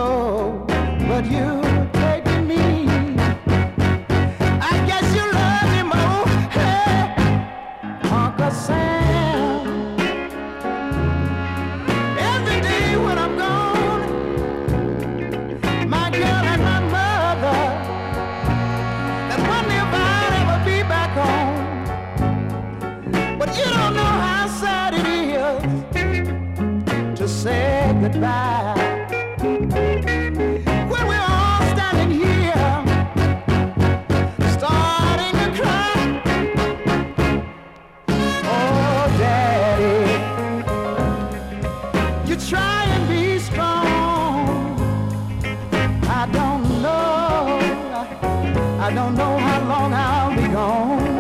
go, but you taking me. I guess you love me more, hey, Uncle Sam. Every day when I'm gone, my girl and my mother, that wonder if I'd ever be back home. But you don't know how sad it is to say goodbye. When we're all standing here, starting to cry. Oh, Daddy, you try and be strong. I don't know how long I'll be gone.